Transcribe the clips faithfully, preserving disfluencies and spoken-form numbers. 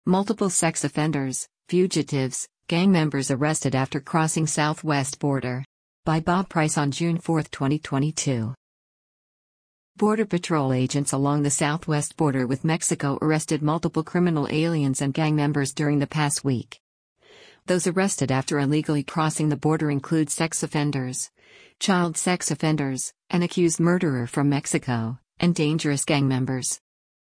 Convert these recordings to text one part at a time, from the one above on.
Multiple sex offenders, fugitives, gang members arrested after crossing southwest border. By Bob Price on June fourth, twenty twenty-two. Border Patrol agents along the southwest border with Mexico arrested multiple criminal aliens and gang members during the past week. Those arrested after illegally crossing the border include sex offenders, child sex offenders, an accused murderer from Mexico, and dangerous gang members.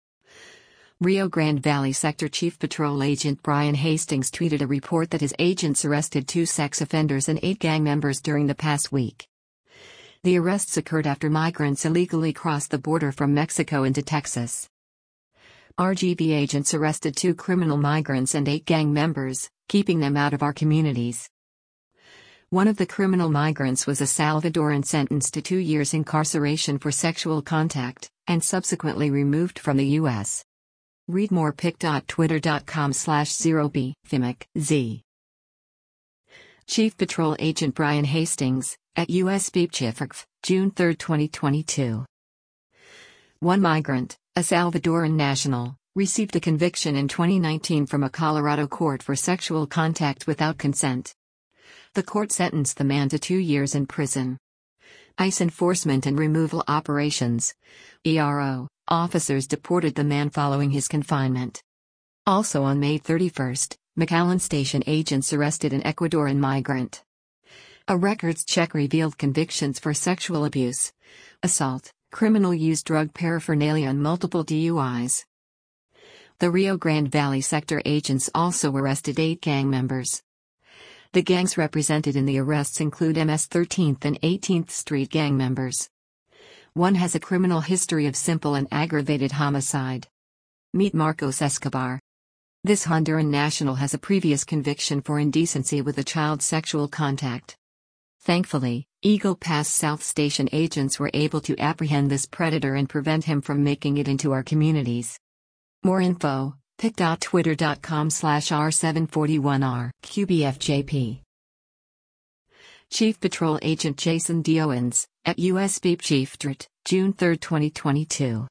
Rio Grande Valley Sector Chief Patrol Agent Brian Hastings tweeted a report that his agents arrested two sex offenders and eight gang members during the past week. The arrests occurred after migrants illegally crossed the border from Mexico into Texas. R G V agents arrested two criminal migrants and eight gang members, keeping them out of our communities. One of the criminal migrants was a Salvadoran sentenced to two years incarceration for sexual contact, and subsequently removed from the U S Read more pic.twitter.com slash 0b, Fimic, Z. Chief Patrol Agent Brian Hastings, at U S Beep Chifrf, June third, twenty twenty-two. One migrant, a Salvadoran national, received a conviction in twenty nineteen from a Colorado court for sexual contact without consent. The court sentenced the man to two years in prison. ICE Enforcement and Removal Operations, E R O, officers deported the man following his confinement. Also on May thirty-first, McAllen Station agents arrested an Ecuadorian migrant. A records check revealed convictions for sexual abuse, assault, criminal use drug paraphernalia and multiple D U Is. The Rio Grande Valley Sector agents also arrested eight gang members. The gangs represented in the arrests include M S thirteenth and eighteenth Street gang members. One has a criminal history of simple and aggravated homicide. Meet Marcos Escobar. This Honduran national has a previous conviction for indecency with a child sexual contact. Thankfully, Eagle Pass South Station agents were able to apprehend this predator and prevent him from making it into our communities. More info, pic.twitter.com slash R741R, QBFJP. Chief Patrol Agent Jason D. Owens, at U S Beep Chifrf, June third, twenty twenty-two.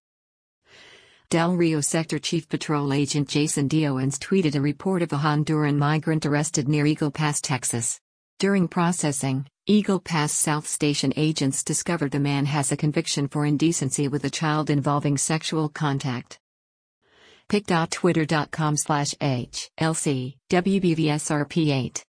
Del Rio Sector Chief Patrol Agent Jason D. Owens tweeted a report of a Honduran migrant arrested near Eagle Pass, Texas. During processing, Eagle Pass South Station agents discovered the man has a conviction for indecency with a child involving sexual contact. pic.twitter.com slash HLC, WBVSRP8.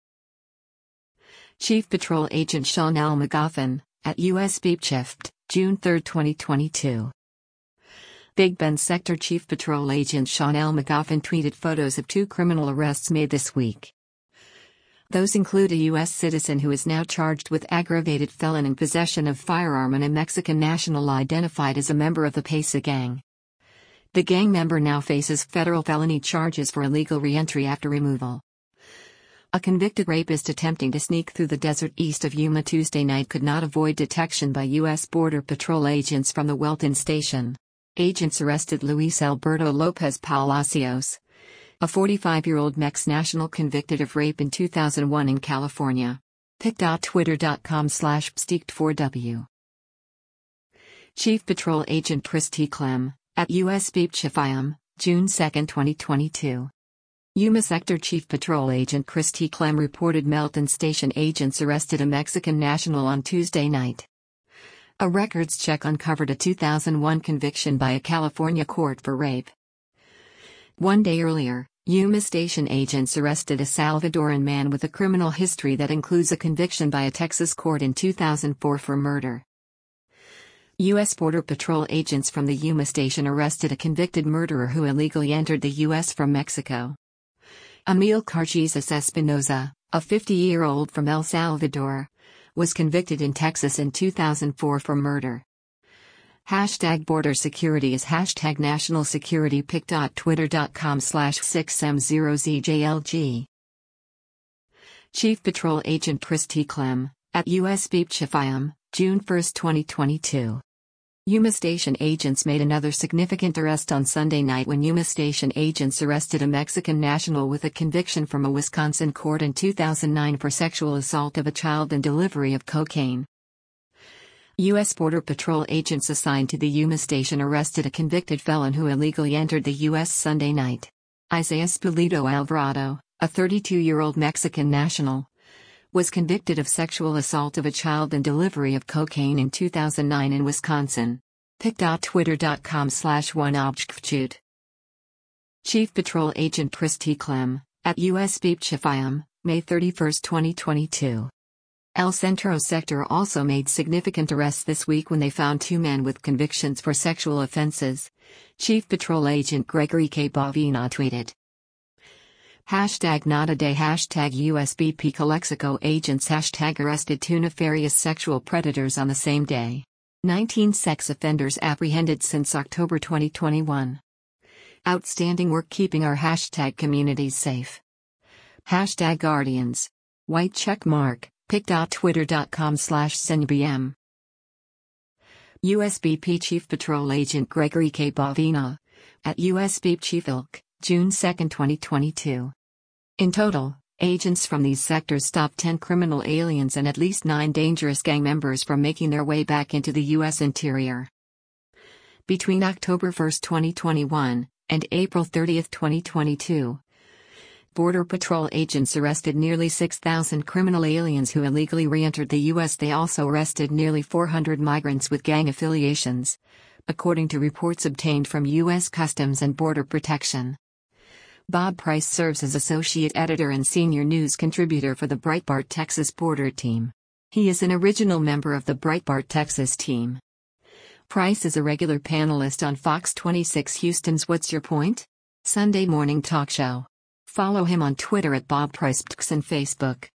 Chief Patrol Agent Sean L. McGoffin, at U S Beep Chifrf, June third, twenty twenty-two. Big Bend Sector Chief Patrol Agent Sean L. McGoffin tweeted photos of two criminal arrests made this week. Those include a U S citizen who is now charged with aggravated felon in possession of firearm and a Mexican national identified as a member of the Pesa gang. The gang member now faces federal felony charges for illegal re-entry after removal. A convicted rapist attempting to sneak through the desert east of Yuma Tuesday night could not avoid detection by U S Border Patrol agents from the Welton Station. Agents arrested Luis Alberto Lopez Palacios, a forty-five-year-old Mex national convicted of rape in two thousand one in California. pic.twitter.com slash psteeked4w. Chief Patrol Agent Chris T. Clem, at U S Beep Chifrf, June second, twenty twenty-two. Yuma Sector Chief Patrol Agent Chris T. Clem reported Melton Station agents arrested a Mexican national on Tuesday night. A records check uncovered a two thousand one conviction by a California court for rape. One day earlier, Yuma Station agents arrested a Salvadoran man with a criminal history that includes a conviction by a Texas court in two thousand four for murder. U S Border Patrol agents from the Yuma Station arrested a convicted murderer who illegally entered the U S from Mexico. Emil Cargeses Espinoza, a fifty-year-old from El Salvador, was convicted in Texas in two thousand four for murder. Hashtag border security is hashtag national security pic.twitter.com slash 6M0ZJLG. Chief Patrol Agent Chris T. Clem, at U S Beep Chifrf, June first, twenty twenty-two. Yuma Station agents made another significant arrest on Sunday night when Yuma Station agents arrested a Mexican national with a conviction from a Wisconsin court in two thousand nine for sexual assault of a child and delivery of cocaine. U S Border Patrol agents assigned to the Yuma Station arrested a convicted felon who illegally entered the U S Sunday night. Isaias Pulido Alvarado, a thirty-two-year-old Mexican national, was convicted of sexual assault of a child and delivery of cocaine in two thousand nine in Wisconsin. pic dot twitter dot com slash one objktjut. Chief Patrol Agent Christy Clem, at U S Beep Chifayam, May thirty-first, twenty twenty-two. El Centro sector also made significant arrests this week when they found two men with convictions for sexual offenses. Chief Patrol Agent Gregory K. Bavina tweeted. Hashtag not a day. Hashtag U S B P Calexico agents. Hashtag arrested two nefarious sexual predators on the same day. nineteen sex offenders apprehended since October twenty twenty-one. Outstanding work keeping our hashtag communities safe. Hashtag Guardians. White check mark. pic dot twitter dot com slash senbm. U S B P Chief Patrol Agent Gregory K. Bavina, at U S B P Chief Ilk, June second, twenty twenty-two. In total, agents from these sectors stopped ten criminal aliens and at least nine dangerous gang members from making their way back into the U S interior. Between October first, twenty twenty-one, and April thirtieth, twenty twenty-two, Border Patrol agents arrested nearly six thousand criminal aliens who illegally re-entered the U S. They also arrested nearly four hundred migrants with gang affiliations, according to reports obtained from U S Customs and Border Protection. Bob Price serves as associate editor and senior news contributor for the Breitbart Texas Border Team. He is an original member of the Breitbart Texas team. Price is a regular panelist on Fox twenty-six Houston's What's Your Point? Sunday morning talk show. Follow him on Twitter at Bob Price and Facebook.